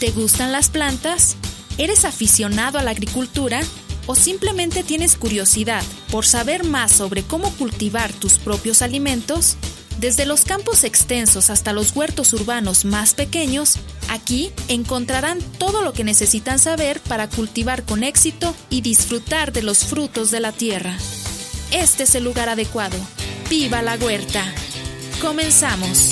¿Te gustan las plantas? ¿Eres aficionado a la agricultura? ¿O simplemente tienes curiosidad por saber más sobre cómo cultivar tus propios alimentos? Desde los campos extensos hasta los huertos urbanos más pequeños, aquí encontrarán todo lo que necesitan saber para cultivar con éxito y disfrutar de los frutos de la tierra. Este es el lugar adecuado. ¡Viva la huerta! ¡Comenzamos!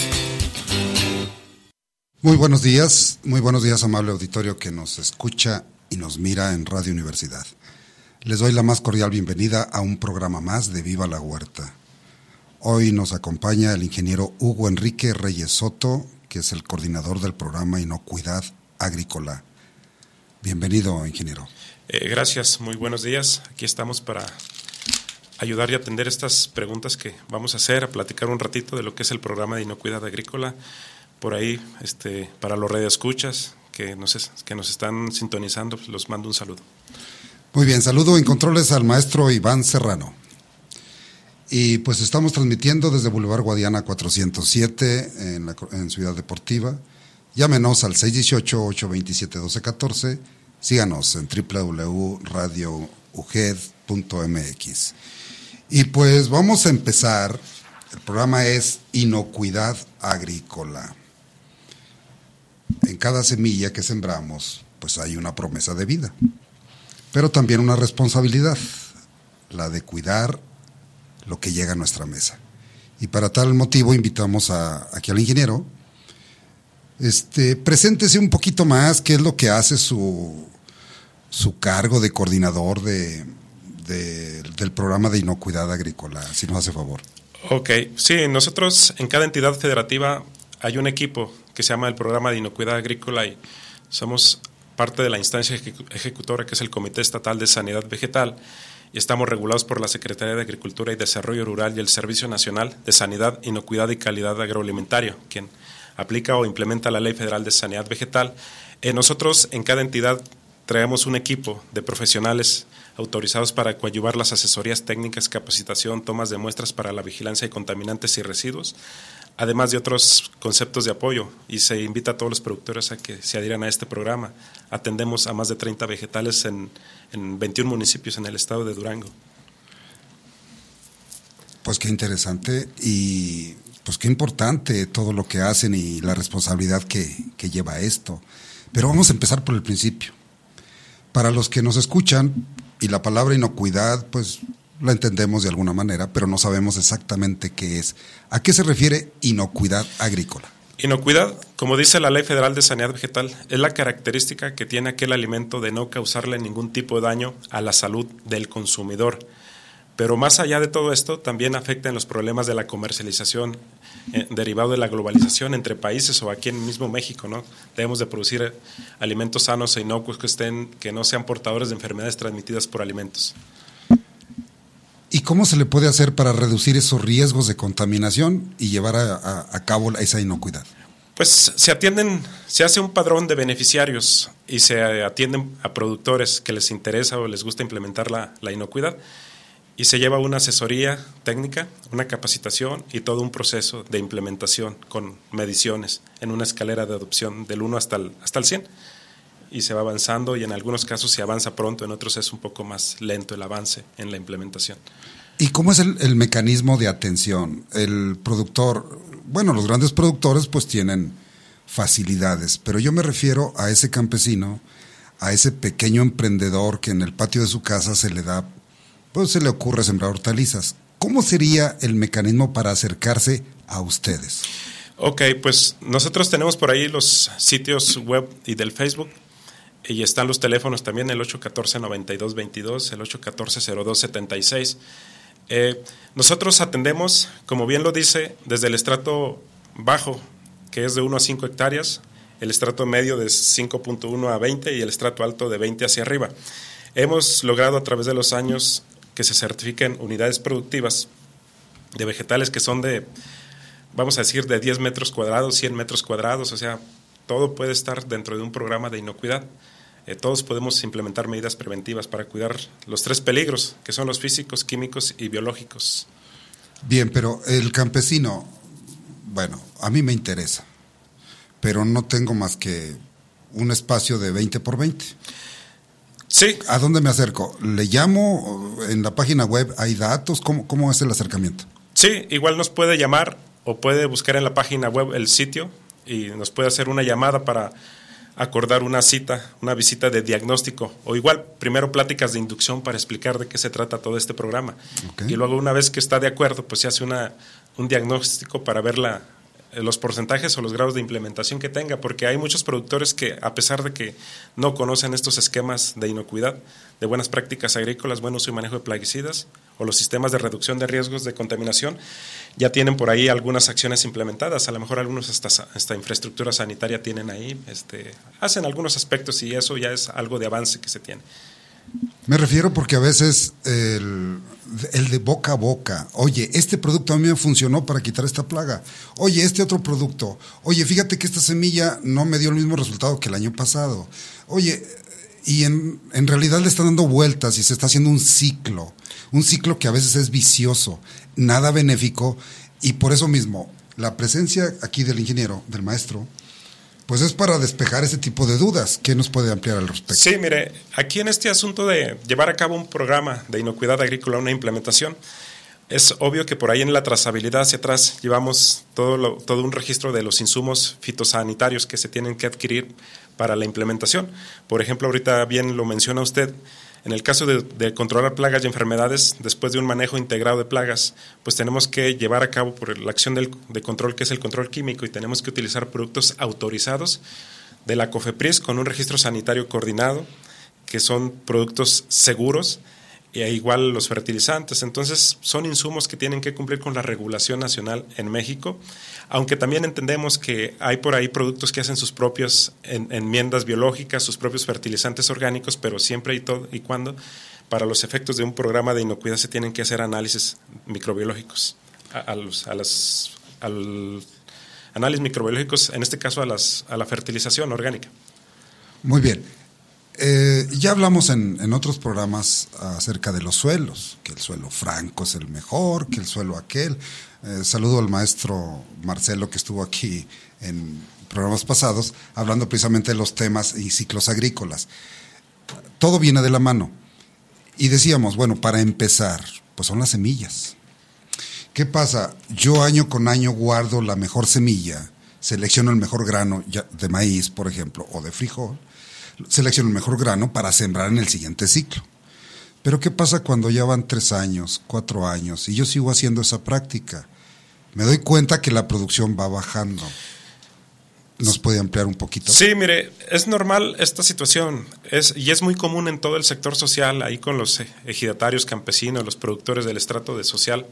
Muy buenos días, amable auditorio que nos escucha y nos mira en Radio Universidad. Les doy la más cordial bienvenida a un programa más de Viva la Huerta. Hoy nos acompaña el ingeniero Hugo Enrique Reyes Soto, que es el coordinador del programa Inocuidad Agrícola. Bienvenido, ingeniero. Gracias, muy buenos días. Aquí estamos para ayudar y atender estas preguntas que vamos a hacer, a platicar un ratito de lo que es el programa de Inocuidad Agrícola. Por ahí, para los radioescuchas que nos están sintonizando, los mando un saludo. Muy bien, saludo en controles al maestro Iván Serrano. Y pues estamos transmitiendo desde Boulevard Guadiana 407 en Ciudad Deportiva. Llámenos al 618-827-1214. Síganos en www.radiouged.mx. Y pues vamos a empezar. El programa es Inocuidad Agrícola. En cada semilla que sembramos, pues hay una promesa de vida, pero también una responsabilidad, la de cuidar lo que llega a nuestra mesa. Y para tal motivo invitamos aquí al ingeniero. Preséntese un poquito más qué es lo que hace su cargo de coordinador del programa de Inocuidad Agrícola, si nos hace favor. Ok, sí, nosotros en cada entidad federativa hay un equipo que se llama el programa de Inocuidad Agrícola y somos parte de la instancia ejecutora que es el Comité Estatal de Sanidad Vegetal y estamos regulados por la Secretaría de Agricultura y Desarrollo Rural y el Servicio Nacional de Sanidad, Inocuidad y Calidad Agroalimentario, quien aplica o implementa la Ley Federal de Sanidad Vegetal. Nosotros en cada entidad traemos un equipo de profesionales autorizados para coadyuvar las asesorías técnicas, capacitación, tomas de muestras para la vigilancia de contaminantes y residuos, además de otros conceptos de apoyo, y se invita a todos los productores a que se adhieran a este programa. Atendemos a más de 30 vegetales en 21 municipios en el estado de Durango. Pues qué interesante y pues qué importante todo lo que hacen y la responsabilidad que lleva esto. Pero vamos a empezar por el principio. Para los que nos escuchan, y la palabra inocuidad, pues la entendemos de alguna manera, pero no sabemos exactamente qué es. ¿A qué se refiere inocuidad agrícola? Inocuidad, como dice la Ley Federal de Sanidad Vegetal, es la característica que tiene aquel alimento de no causarle ningún tipo de daño a la salud del consumidor. Pero más allá de todo esto, también afecta en los problemas de la comercialización derivado de la globalización entre países o aquí en mismo México, ¿no? Debemos de producir alimentos sanos e inocuos que no sean portadores de enfermedades transmitidas por alimentos. ¿Y cómo se le puede hacer para reducir esos riesgos de contaminación y llevar a cabo esa inocuidad? Pues se hace un padrón de beneficiarios y se atienden a productores que les interesa o les gusta implementar la inocuidad. Y se lleva una asesoría técnica, una capacitación y todo un proceso de implementación con mediciones en una escalera de adopción del 1 hasta el 100. Y se va avanzando y en algunos casos se avanza pronto, en otros es un poco más lento el avance en la implementación. ¿Y cómo es el mecanismo de atención? El productor, bueno, los grandes productores pues tienen facilidades, pero yo me refiero a ese campesino, a ese pequeño emprendedor que en el patio de su casa se le ocurre sembrar hortalizas. ¿Cómo sería el mecanismo para acercarse a ustedes? Ok, pues nosotros tenemos por ahí los sitios web y del Facebook y están los teléfonos también, el 814-9222, el 814-0276. Nosotros atendemos, como bien lo dice, desde el estrato bajo, que es de 1 a 5 hectáreas, el estrato medio de 5.1 a 20 y el estrato alto de 20 hacia arriba. Hemos logrado a través de los años que se certifiquen unidades productivas de vegetales que son vamos a decir, de 10 metros cuadrados, 100 metros cuadrados, o sea, todo puede estar dentro de un programa de inocuidad. Todos podemos implementar medidas preventivas para cuidar los 3 peligros, que son los físicos, químicos y biológicos. Bien, pero el campesino, bueno, a mí me interesa, pero no tengo más que un espacio de 20 por 20. Sí. ¿A dónde me acerco? ¿Le llamo? ¿En la página web hay datos? ¿Cómo es el acercamiento? Sí, igual nos puede llamar o puede buscar en la página web el sitio y nos puede hacer una llamada para acordar una cita, una visita de diagnóstico, o igual primero pláticas de inducción para explicar de qué se trata todo este programa. Okay. Y luego, una vez que está de acuerdo, pues se hace un diagnóstico para ver los porcentajes o los grados de implementación que tenga, porque hay muchos productores que, a pesar de que no conocen estos esquemas de inocuidad, de buenas prácticas agrícolas, buen uso y manejo de plaguicidas o los sistemas de reducción de riesgos de contaminación, ya tienen por ahí algunas acciones implementadas. A lo mejor algunos hasta infraestructura sanitaria tienen ahí, hacen algunos aspectos y eso ya es algo de avance que se tiene. Me refiero porque a veces el de boca a boca, oye, este producto a mí me funcionó para quitar esta plaga, oye, este otro producto, oye, fíjate que esta semilla no me dio el mismo resultado que el año pasado, oye, y en realidad le están dando vueltas y se está haciendo un ciclo que a veces es vicioso, nada benéfico, y por eso mismo, la presencia aquí del ingeniero, del maestro, pues es para despejar ese tipo de dudas. ¿Qué nos puede ampliar al respecto? Sí, mire, aquí en este asunto de llevar a cabo un programa de inocuidad agrícola, una implementación, es obvio que por ahí en la trazabilidad hacia atrás llevamos todo un registro de los insumos fitosanitarios que se tienen que adquirir para la implementación. Por ejemplo, ahorita bien lo menciona usted, en el caso de controlar plagas y enfermedades, después de un manejo integrado de plagas, pues tenemos que llevar a cabo por la acción de control, que es el control químico, y tenemos que utilizar productos autorizados de la COFEPRIS con un registro sanitario coordinado, que son productos seguros, y igual los fertilizantes. Entonces, son insumos que tienen que cumplir con la regulación nacional en México, aunque también entendemos que hay por ahí productos que hacen sus propias enmiendas biológicas, sus propios fertilizantes orgánicos, pero siempre y cuando para los efectos de un programa de inocuidad se tienen que hacer análisis microbiológicos, análisis microbiológicos, en este caso a la fertilización orgánica. Muy bien. Ya hablamos en otros programas acerca de los suelos, que el suelo franco es el mejor, que el suelo aquel. Saludo al maestro Marcelo, que estuvo aquí en programas pasados, hablando precisamente de los temas y ciclos agrícolas. Todo viene de la mano. Y decíamos, bueno, para empezar, pues son las semillas. ¿Qué pasa? Yo año con año guardo la mejor semilla, selecciono el mejor grano de maíz, por ejemplo, o de frijol, selecciono el mejor grano para sembrar en el siguiente ciclo. Pero ¿qué pasa cuando ya van 3 años, 4 años y yo sigo haciendo esa práctica? Me doy cuenta que la producción va bajando. ¿Nos puede ampliar un poquito? Sí, mire, es normal esta situación y es muy común en todo el sector social, ahí con los ejidatarios, campesinos, los productores del estrato de social.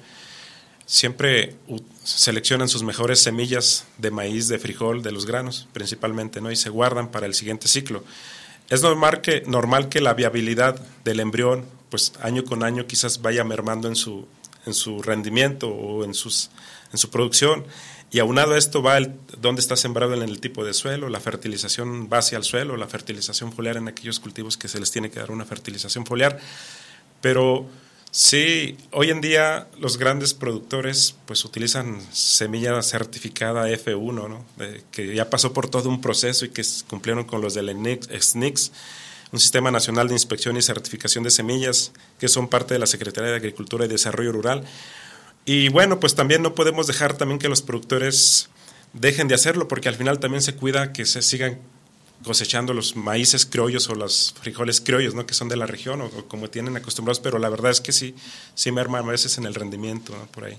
Siempre seleccionan sus mejores semillas de maíz, de frijol, de los granos principalmente, ¿no? Y se guardan para el siguiente ciclo. Es normal que la viabilidad del embrión, pues año con año quizás vaya mermando en su rendimiento o en su producción, y aunado a esto va dónde está sembrado en el tipo de suelo, la fertilización base al suelo, la fertilización foliar en aquellos cultivos que se les tiene que dar una fertilización foliar. Pero sí, hoy en día los grandes productores pues utilizan semilla certificada F1, ¿no? Que ya pasó por todo un proceso y que cumplieron con los del SNICS, un Sistema Nacional de Inspección y Certificación de Semillas, que son parte de la Secretaría de Agricultura y Desarrollo Rural. Y bueno, pues también no podemos dejar también que los productores dejen de hacerlo, porque al final también se cuida que se sigan cosechando los maíces criollos o los frijoles criollos, ¿no? Que son de la región o como tienen acostumbrados, pero la verdad es que sí merma a veces en el rendimiento, ¿no? Por ahí.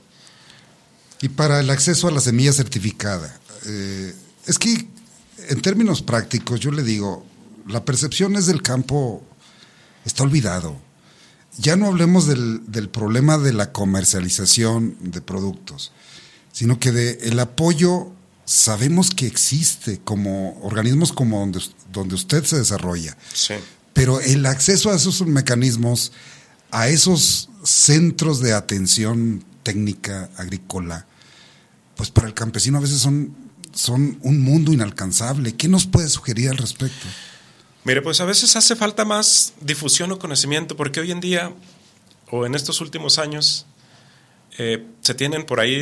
Y para el acceso a la semilla certificada, es que en términos prácticos yo le digo, la percepción es del campo, está olvidado. Ya no hablemos del problema de la comercialización de productos, sino que el apoyo. Sabemos que existe como organismos como donde usted se desarrolla, sí. Pero el acceso a esos mecanismos, a esos centros de atención técnica agrícola, pues para el campesino a veces son un mundo inalcanzable. ¿Qué nos puede sugerir al respecto? Mire, pues a veces hace falta más difusión o conocimiento, porque hoy en día, o en estos últimos años, se tienen por ahí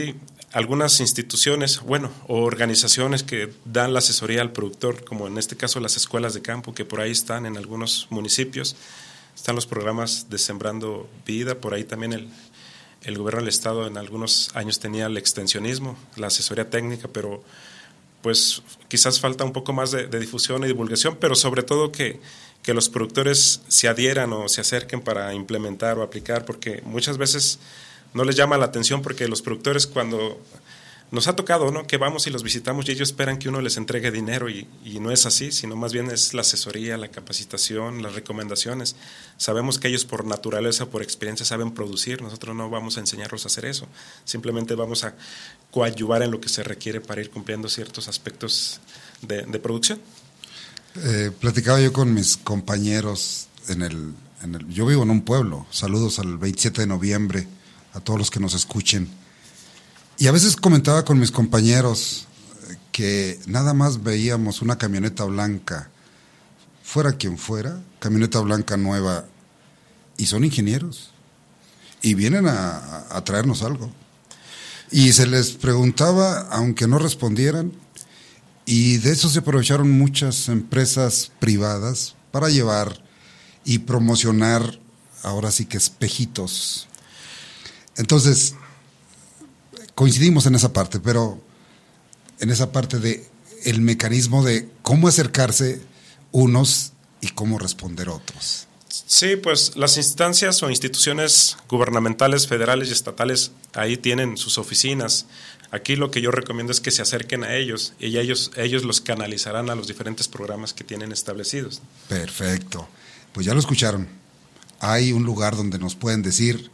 algunas instituciones, o organizaciones que dan la asesoría al productor, como en este caso las escuelas de campo, que por ahí están en algunos municipios. Están los programas de Sembrando Vida, por ahí también el gobierno del estado en algunos años tenía el extensionismo, la asesoría técnica, pero pues quizás falta un poco más de difusión y divulgación, pero sobre todo que los productores se adhieran o se acerquen para implementar o aplicar, porque muchas veces no les llama la atención, porque los productores, cuando nos ha tocado, ¿no?, que vamos y los visitamos y ellos esperan que uno les entregue dinero y no es así, sino más bien es la asesoría, la capacitación, las recomendaciones. Sabemos que ellos por naturaleza, por experiencia saben producir, nosotros no vamos a enseñarlos a hacer eso, simplemente vamos a coadyuvar en lo que se requiere para ir cumpliendo ciertos aspectos de producción. Platicaba yo con mis compañeros yo vivo en un pueblo, saludos al 27 de noviembre a todos los que nos escuchen. Y a veces comentaba con mis compañeros que nada más veíamos una camioneta blanca, fuera quien fuera, camioneta blanca nueva, y son ingenieros, y vienen a traernos algo. Y se les preguntaba, aunque no respondieran, y de eso se aprovecharon muchas empresas privadas para llevar y promocionar, ahora sí que espejitos. Entonces, coincidimos en esa parte, pero en esa parte de el mecanismo de cómo acercarse unos y cómo responder otros. Sí, pues las instancias o instituciones gubernamentales, federales y estatales, ahí tienen sus oficinas. Aquí lo que yo recomiendo es que se acerquen a ellos y ellos los canalizarán a los diferentes programas que tienen establecidos. Perfecto. Pues ya lo escucharon. Hay un lugar donde nos pueden decir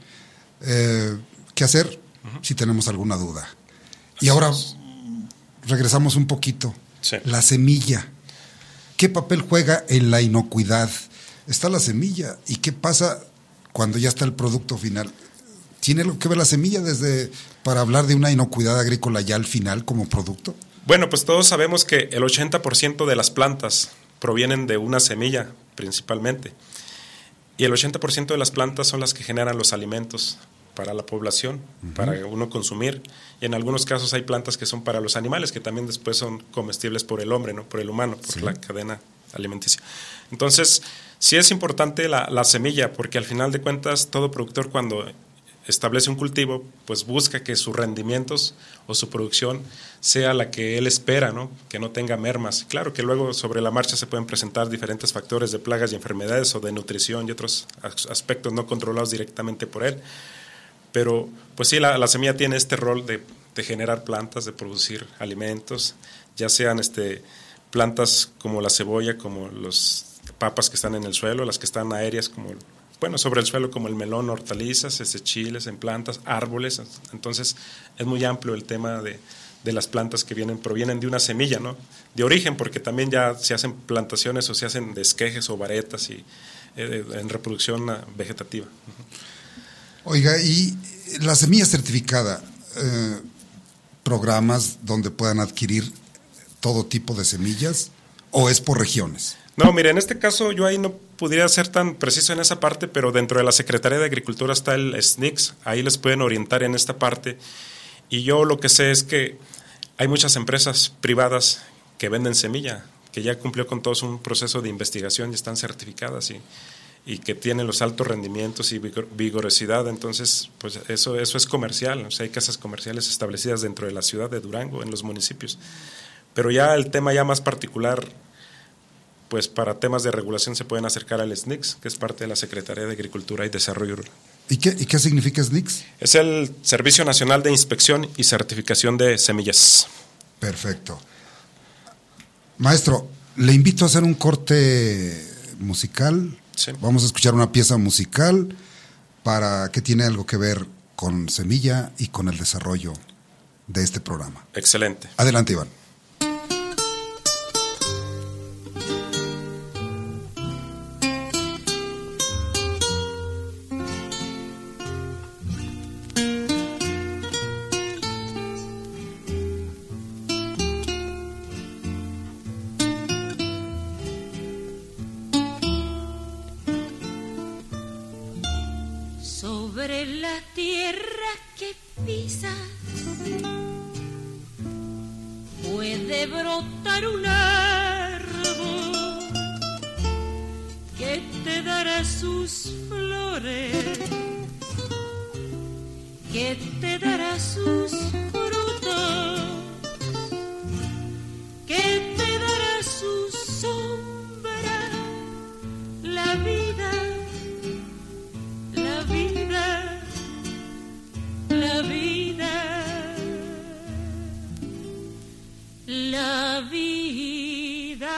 qué hacer si tenemos alguna duda. Y ahora regresamos un poquito. Sí. La semilla. ¿Qué papel juega en la inocuidad? Está la semilla. ¿Y qué pasa cuando ya está el producto final? ¿Tiene algo que ver la semilla para hablar de una inocuidad agrícola ya al final como producto? Bueno, pues todos sabemos que el 80% de las plantas provienen de una semilla principalmente. Y el 80% de las plantas son las que generan los alimentos para la población, para uno consumir. Y en algunos casos hay plantas que son para los animales, que también después son comestibles por el hombre, ¿no?, por el humano, por la cadena alimenticia. Entonces, sí es importante la semilla, porque al final de cuentas todo productor, cuando establece un cultivo, pues busca que sus rendimientos o su producción sea la que él espera, ¿no?, que no tenga mermas. Claro que luego sobre la marcha se pueden presentar diferentes factores de plagas y enfermedades o de nutrición y otros aspectos no controlados directamente por él. Pero pues sí, la semilla tiene este rol de generar plantas, de producir alimentos, ya sean plantas como la cebolla, como las papas que están en el suelo, las que están aéreas sobre el suelo, como el melón, hortalizas, chiles en plantas, árboles. Entonces es muy amplio el tema de las plantas que provienen de una semilla, ¿no?, de origen, porque también ya se hacen plantaciones o se hacen de esquejes o varetas y en reproducción vegetativa. Oiga, y la semilla certificada, programas donde puedan adquirir todo tipo de semillas, ¿o es por regiones? No, mire, en este caso yo ahí no pudiera ser tan preciso en esa parte, pero dentro de la Secretaría de Agricultura está el SNICS, ahí les pueden orientar en esta parte. Y yo lo que sé es que hay muchas empresas privadas que venden semilla, que ya cumplió con todo un proceso de investigación y están certificadas y que tienen los altos rendimientos y vigorosidad. Entonces, pues eso es comercial. O sea, hay casas comerciales establecidas dentro de la ciudad de Durango, en los municipios. Pero ya el tema ya más particular, pues para temas de regulación se pueden acercar al SNICS, que es parte de la Secretaría de Agricultura y Desarrollo Rural. ¿Y qué significa SNICS? Es el Servicio Nacional de Inspección y Certificación de Semillas. Perfecto. Maestro, le invito a hacer un corte musical. Sí. Vamos a escuchar una pieza musical que tiene algo que ver con semilla y con el desarrollo de este programa. Excelente. Adelante, Iván. Sobre la tierra que pisas de brotar un árbol que te dará sus flores, que te dará sus frutos, que te dará su sombra, la vida, la vida, la vida, la vida.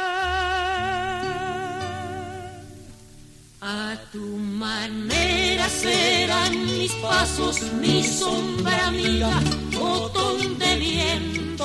A tu manera serán mis pasos, mi sombra amiga, botón de viento.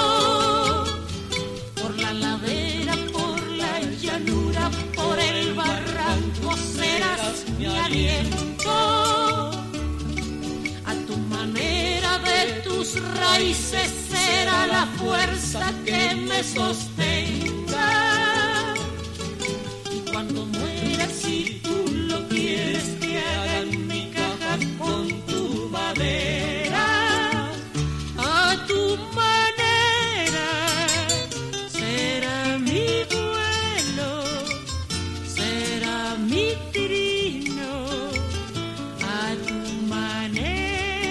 Por la ladera, por la llanura, por el barranco serás mi aliento. A tu manera, de tus raíces será la fuerza que me sostenga. Y cuando mueras, si tú lo quieres, que haga en mi caja con tu madera. A tu manera será mi vuelo, será mi trino. A tu manera.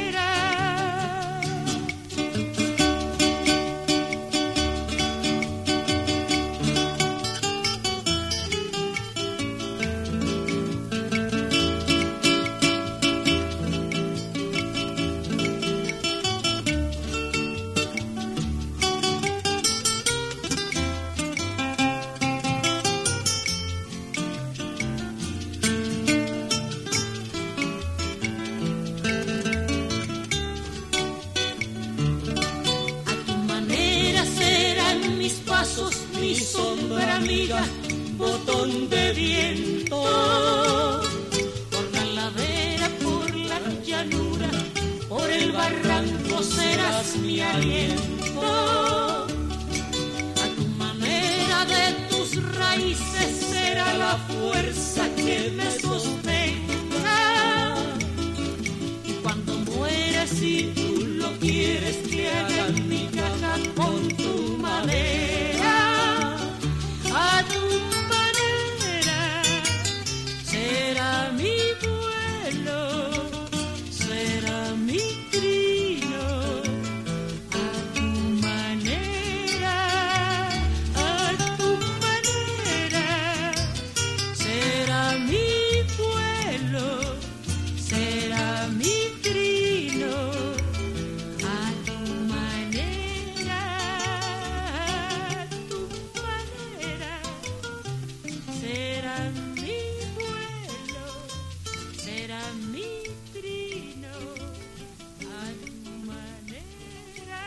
Mi sombra amiga, botón de viento. Por la ladera, por la llanura, por el barranco serás mi aliento. A tu manera, de tus raíces será la fuerza que me sostenga. Y cuando mueras, si tú lo quieres, que haga mi caja con tu madera. A tu manera será mi vuelo, será mi trino. A tu manera, a tu manera será mi vuelo, será mi trino. A tu manera, a tu manera será mi vuelo, será mi trino. A tu manera.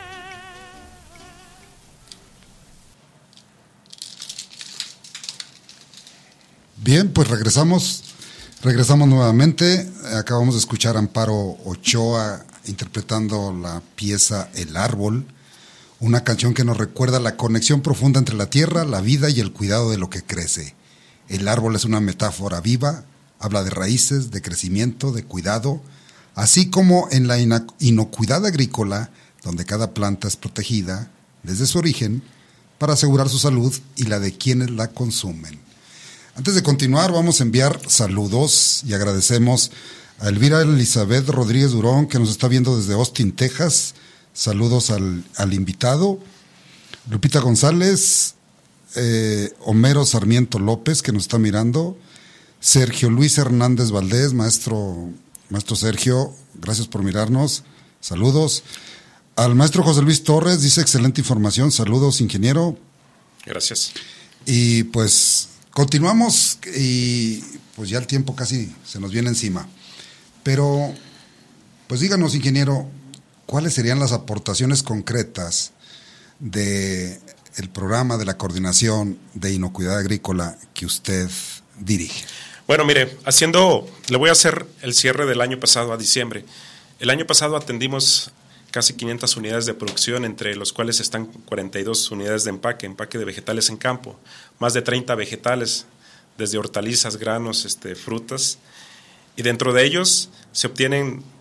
Bien, pues regresamos nuevamente. Acabamos de escuchar a Amparo Ochoa interpretando la pieza El Árbol, una canción que nos recuerda la conexión profunda entre la tierra, la vida y el cuidado de lo que crece. El árbol es una metáfora viva, habla de raíces, de crecimiento, de cuidado, así como en la inocuidad agrícola, donde cada planta es protegida desde su origen para asegurar su salud y la de quienes la consumen. Antes de continuar, vamos a enviar saludos y agradecemos a Elvira Elizabeth Rodríguez Durón, que nos está viendo desde Austin, Texas. Saludos al invitado. Lupita González, Homero Sarmiento López, que nos está mirando. Sergio Luis Hernández Valdés, maestro Sergio, gracias por mirarnos. Saludos. Al maestro José Luis Torres, dice excelente información. Saludos, ingeniero. Gracias. Y pues continuamos y pues ya el tiempo casi se nos viene encima. Pero, pues díganos, ingeniero, ¿cuáles serían las aportaciones concretas del programa de la coordinación de inocuidad agrícola que usted dirige? Bueno, mire, le voy a hacer el cierre del año pasado a diciembre. El año pasado atendimos casi 500 unidades de producción, entre los cuales están 42 unidades de empaque de vegetales en campo, más de 30 vegetales, desde hortalizas, granos, frutas, y dentro de ellos se obtienen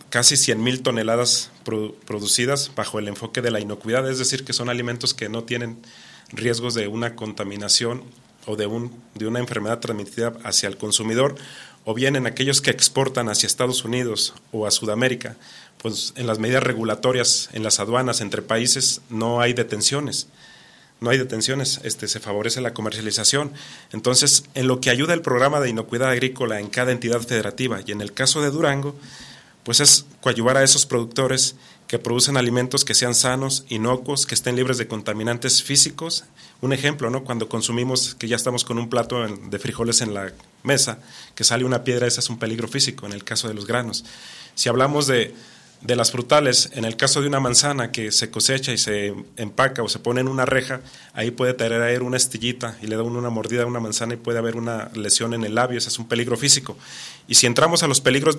casi 100,000 toneladas producidas bajo el enfoque de la inocuidad, es decir, que son alimentos que no tienen riesgos de una contaminación o de una enfermedad transmitida hacia el consumidor, o bien en aquellos que exportan hacia Estados Unidos o a Sudamérica, pues en las medidas regulatorias, en las aduanas entre países no hay detenciones. Se favorece la comercialización. Entonces, en lo que ayuda el programa de inocuidad agrícola en cada entidad federativa, y en el caso de Durango, pues es coadyuvar a esos productores que producen alimentos que sean sanos, inocuos, que estén libres de contaminantes físicos. Un ejemplo, ¿no? Cuando consumimos, que ya estamos con un plato de frijoles en la mesa, que sale una piedra, ese es un peligro físico en el caso de los granos. Si hablamos de las frutales, en el caso de una manzana que se cosecha y se empaca o se pone en una reja, ahí puede traer una estillita y le da una mordida a una manzana y puede haber una lesión en el labio, ese es un peligro físico. Y si entramos a los peligros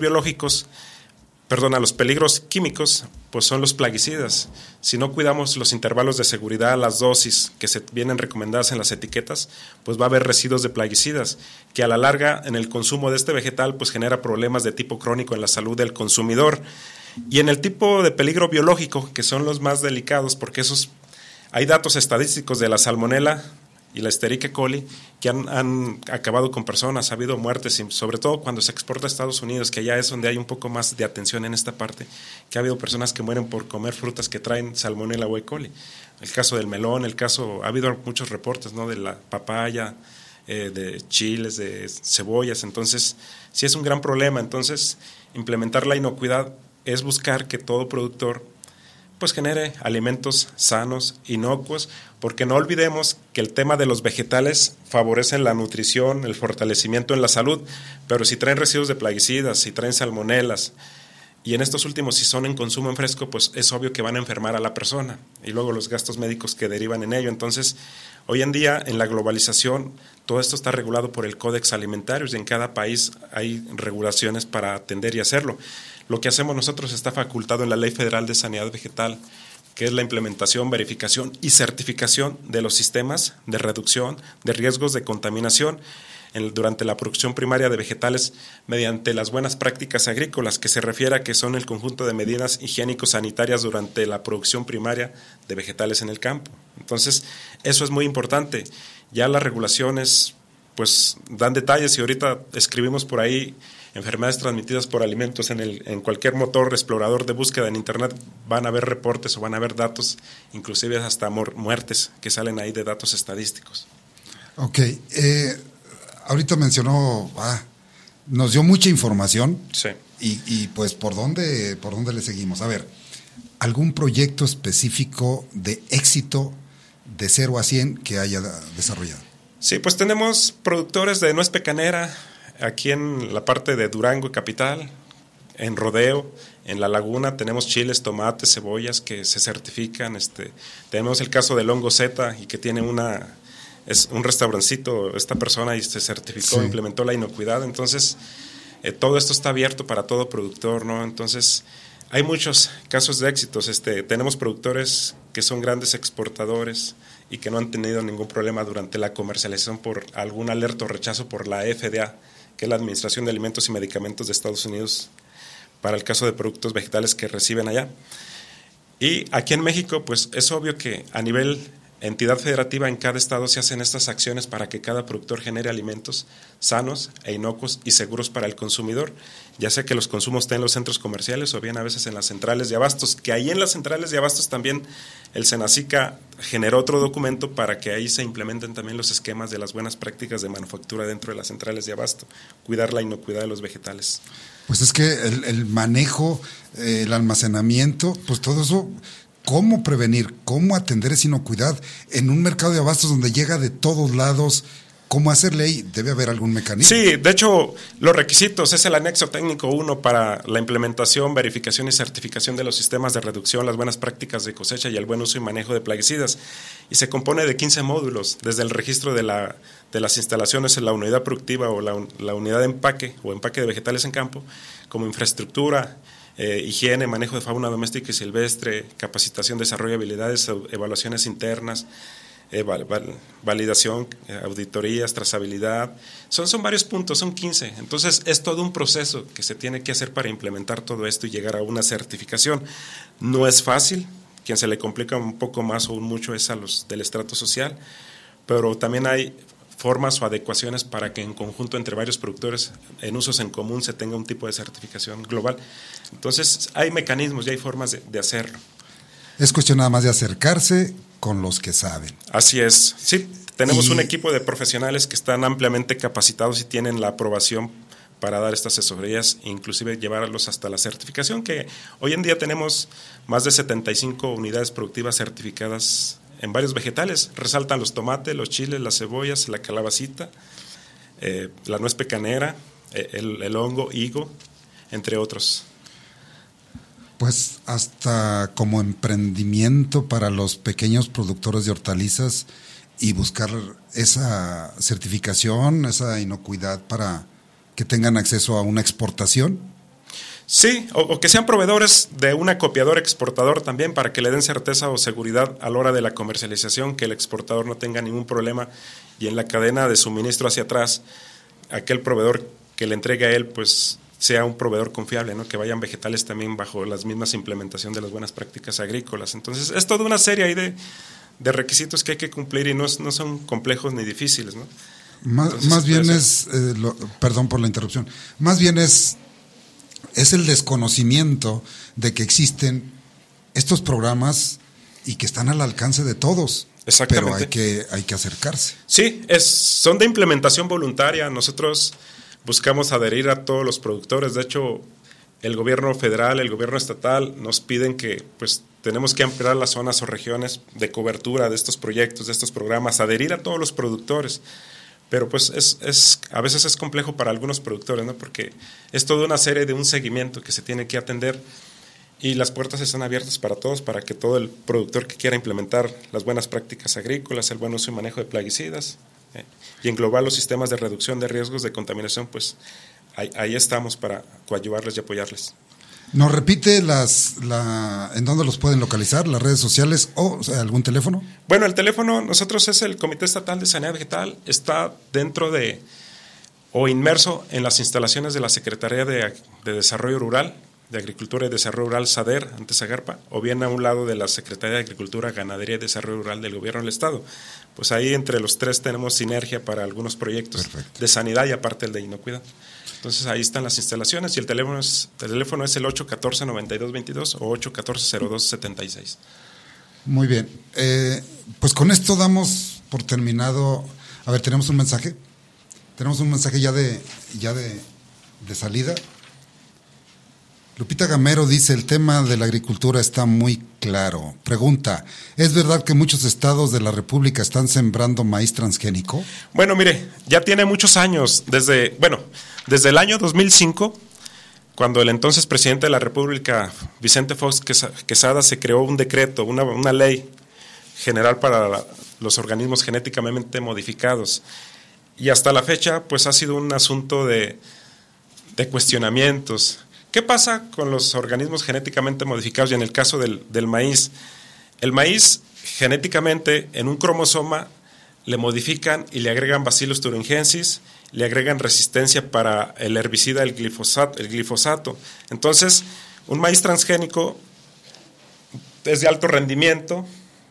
a los peligros químicos, pues son los plaguicidas. Si no cuidamos los intervalos de seguridad, las dosis que se vienen recomendadas en las etiquetas, pues va a haber residuos de plaguicidas, que a la larga en el consumo de este vegetal pues genera problemas de tipo crónico en la salud del consumidor. Y en el tipo de peligro biológico, que son los más delicados, porque hay datos estadísticos de la salmonela y la Escherichia coli que han acabado con personas, ha habido muertes, y sobre todo cuando se exporta a Estados Unidos, que allá es donde hay un poco más de atención en esta parte, que ha habido personas que mueren por comer frutas que traen salmonela o E. coli. El caso del melón, ha habido muchos reportes, ¿no?, de la papaya, de chiles, de cebollas. Entonces, sí es un gran problema. Entonces, implementar la inocuidad es buscar que todo productor pues genere alimentos sanos, inocuos, porque no olvidemos que el tema de los vegetales favorecen la nutrición, el fortalecimiento en la salud, pero si traen residuos de plaguicidas, si traen salmonelas, y en estos últimos si son en consumo en fresco, pues es obvio que van a enfermar a la persona, y luego los gastos médicos que derivan en ello. Entonces, hoy en día, en la globalización, todo esto está regulado por el Códex Alimentario, y en cada país hay regulaciones para atender y hacerlo. Lo que hacemos nosotros está facultado en la Ley Federal de Sanidad Vegetal, que es la implementación, verificación y certificación de los sistemas de reducción de riesgos de contaminación durante la producción primaria de vegetales mediante las buenas prácticas agrícolas, que se refiere a que son el conjunto de medidas higiénico-sanitarias durante la producción primaria de vegetales en el campo. Entonces, eso es muy importante. Ya las regulaciones pues dan detalles, y ahorita escribimos por ahí enfermedades transmitidas por alimentos en cualquier motor explorador de búsqueda en internet, van a haber reportes o van a haber datos, inclusive hasta muertes que salen ahí de datos estadísticos. Ok, ahorita mencionó, nos dio mucha información. Sí. Y pues ¿por dónde le seguimos? A ver, ¿algún proyecto específico de éxito de 0 a 100 que haya desarrollado? Sí, pues tenemos productores de nuez pecanera aquí en la parte de Durango y Capital, en Rodeo, en La Laguna tenemos chiles, tomates, cebollas que se certifican. Tenemos el caso del Hongo Z, y que tiene es un restaurancito esta persona, y se certificó, sí, implementó la inocuidad. Entonces, todo esto está abierto para todo productor, ¿no? Entonces, hay muchos casos de éxitos. Tenemos productores que son grandes exportadores y que no han tenido ningún problema durante la comercialización por algún alerta o rechazo por la FDA, que es la Administración de Alimentos y Medicamentos de Estados Unidos, para el caso de productos vegetales que reciben allá. Y aquí en México, pues es obvio que a nivel entidad federativa en cada estado se hacen estas acciones para que cada productor genere alimentos sanos e inocuos y seguros para el consumidor, ya sea que los consumos estén en los centros comerciales o bien a veces en las centrales de abastos, que ahí en las centrales de abastos también el Senacica generó otro documento para que ahí se implementen también los esquemas de las buenas prácticas de manufactura dentro de las centrales de abasto, cuidar la inocuidad de los vegetales. Pues es que el manejo, el almacenamiento, pues todo eso, ¿cómo prevenir? ¿Cómo atender esa inocuidad en un mercado de abastos donde llega de todos lados? ¿Cómo hacerle ahí? Debe haber algún mecanismo. Sí, de hecho, los requisitos es el anexo técnico 1 para la implementación, verificación y certificación de los sistemas de reducción, las buenas prácticas de cosecha y el buen uso y manejo de plaguicidas. Y se compone de 15 módulos, desde el registro de las instalaciones en la unidad productiva o la unidad de empaque o empaque de vegetales en campo, como infraestructura, higiene, manejo de fauna doméstica y silvestre, capacitación, desarrollo de habilidades, evaluaciones internas, validación, auditorías, trazabilidad. Son varios puntos, son 15. Entonces es todo un proceso que se tiene que hacer para implementar todo esto y llegar a una certificación. No es fácil, quien se le complica un poco más o mucho es a los del estrato social, pero también hay formas o adecuaciones para que en conjunto entre varios productores en usos en común se tenga un tipo de certificación global. Entonces hay mecanismos y hay formas de hacerlo. Es cuestión nada más de acercarse con los que saben. Así es, sí, tenemos un equipo de profesionales que están ampliamente capacitados y tienen la aprobación para dar estas asesorías, inclusive llevarlos hasta la certificación, que hoy en día tenemos más de 75 unidades productivas certificadas en varios vegetales. Resaltan los tomates, los chiles, las cebollas, la calabacita, la nuez pecanera, el hongo, higo, entre otros. Pues hasta como emprendimiento para los pequeños productores de hortalizas y buscar esa certificación, esa inocuidad para que tengan acceso a una exportación. Sí, o que sean proveedores de un acopiador exportador también para que le den certeza o seguridad a la hora de la comercialización, que el exportador no tenga ningún problema y en la cadena de suministro hacia atrás, aquel proveedor que le entregue a él, pues sea un proveedor confiable, ¿no? Que vayan vegetales también bajo las mismas implementación de las buenas prácticas agrícolas. Entonces, es toda una serie ahí de requisitos que hay que cumplir y no son complejos ni difíciles, ¿no? Más bien es, perdón por la interrupción, más bien es el desconocimiento de que existen estos programas y que están al alcance de todos. Exactamente. Pero hay que acercarse. Sí, son de implementación voluntaria. Nosotros buscamos adherir a todos los productores. De hecho, el gobierno federal, el gobierno estatal nos piden que pues tenemos que ampliar las zonas o regiones de cobertura de estos proyectos, de estos programas, adherir a todos los productores. Pero pues a veces es complejo para algunos productores, ¿no? Porque es toda una serie de un seguimiento que se tiene que atender y las puertas están abiertas para todos, para que todo el productor que quiera implementar las buenas prácticas agrícolas, el buen uso y manejo de plaguicidas y englobar los sistemas de reducción de riesgos de contaminación, pues ahí estamos para coadyuvarles y apoyarles. ¿Nos repite en dónde los pueden localizar, las redes sociales o sea, algún teléfono? Bueno, el teléfono, nosotros es el Comité Estatal de Sanidad Vegetal, está dentro o inmerso en las instalaciones de la Secretaría de Desarrollo Rural, de Agricultura y Desarrollo Rural, SADER, antes AGARPA, o bien a un lado de la Secretaría de Agricultura, Ganadería y Desarrollo Rural del Gobierno del Estado. Pues ahí entre los tres tenemos sinergia para algunos proyectos. Perfecto. De sanidad y aparte el de inocuidad. Entonces ahí están las instalaciones y el teléfono es el 814-9222 o 814-0276. Muy bien. Pues con esto damos por terminado. A ver, tenemos un mensaje. Tenemos un mensaje ya de salida. Lupita Gamero dice, el tema de la agricultura está muy claro. Pregunta, ¿es verdad que muchos estados de la República están sembrando maíz transgénico? Bueno, mire, ya tiene muchos años, desde el año 2005, cuando el entonces presidente de la República, Vicente Fox Quesada, se creó un decreto, una ley general para los organismos genéticamente modificados. Y hasta la fecha, pues ha sido un asunto de cuestionamientos. ¿Qué pasa con los organismos genéticamente modificados y en el caso del maíz? El maíz genéticamente en un cromosoma le modifican y le agregan Bacillus thuringiensis, le agregan resistencia para el herbicida, el glifosato. Entonces, un maíz transgénico es de alto rendimiento,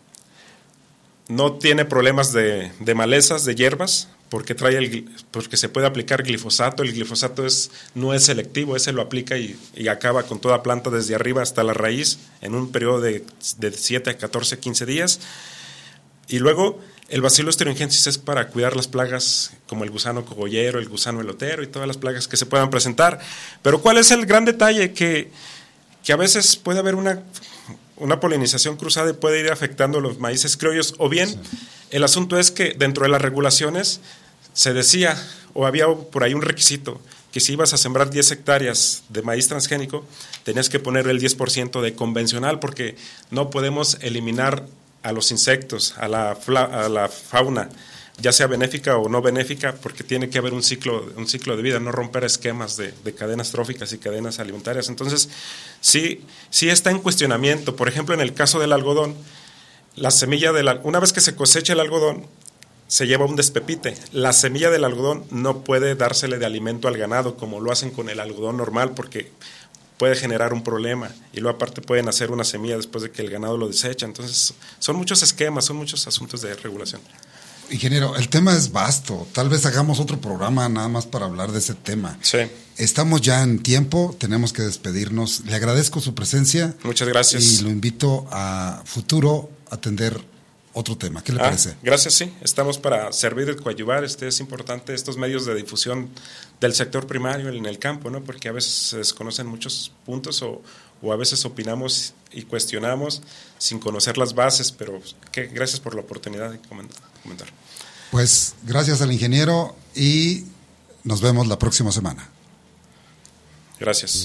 no tiene problemas de malezas, de hierbas, porque se puede aplicar glifosato. El glifosato no es selectivo, ese lo aplica y acaba con toda planta desde arriba hasta la raíz en un periodo de 7 a 14, 15 días. Y luego el Bacillus thuringiensis es para cuidar las plagas como el gusano cogollero, el gusano elotero y todas las plagas que se puedan presentar. Pero ¿cuál es el gran detalle? Que a veces puede haber una polinización cruzada y puede ir afectando los maíces criollos, o bien el asunto es que dentro de las regulaciones se decía, o había por ahí un requisito, que si ibas a sembrar 10 hectáreas de maíz transgénico, tenías que poner el 10% de convencional, porque no podemos eliminar a los insectos, a la fauna, ya sea benéfica o no benéfica, porque tiene que haber un ciclo de vida, no romper esquemas de cadenas tróficas y cadenas alimentarias. Entonces, sí está en cuestionamiento. Por ejemplo, en el caso del algodón, La semilla una vez que se cosecha el algodón, se lleva un despepite. La semilla del algodón no puede dársele de alimento al ganado como lo hacen con el algodón normal, porque puede generar un problema, y luego aparte pueden hacer una semilla después de que el ganado lo desecha. Entonces son muchos esquemas, son muchos asuntos de regulación. Ingeniero, el tema es vasto. Tal vez hagamos otro programa nada más para hablar de ese tema. Sí. Estamos ya en tiempo, tenemos que despedirnos. Le agradezco su presencia. Muchas gracias. Y lo invito a futuro a atender otro tema. ¿Qué le parece? Gracias, sí. Estamos para servir y coadyuvar. Es importante estos medios de difusión del sector primario en el campo, ¿no? Porque a veces se desconocen muchos puntos o a veces opinamos y cuestionamos sin conocer las bases, pero gracias por la oportunidad de comentar. Pues gracias al ingeniero y nos vemos la próxima semana. Gracias.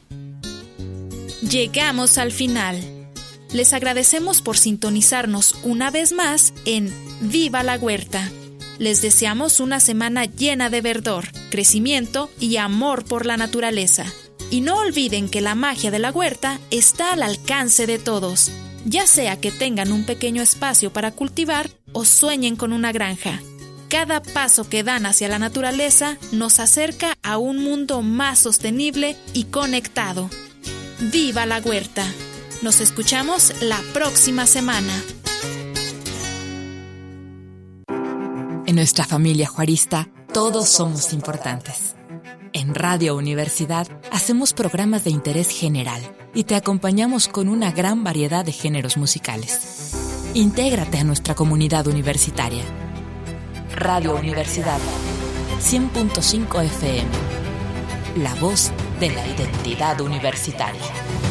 Llegamos al final. Les agradecemos por sintonizarnos una vez más en Viva la Huerta. Les deseamos una semana llena de verdor, crecimiento y amor por la naturaleza. Y no olviden que la magia de la huerta está al alcance de todos, ya sea que tengan un pequeño espacio para cultivar o sueñen con una granja. Cada paso que dan hacia la naturaleza nos acerca a un mundo más sostenible y conectado. ¡Viva la huerta! Nos escuchamos la próxima semana. En nuestra familia juarista, todos somos importantes. En Radio Universidad hacemos programas de interés general y te acompañamos con una gran variedad de géneros musicales. Intégrate a nuestra comunidad universitaria. Radio Universidad 100.5 FM. La voz de la identidad universitaria.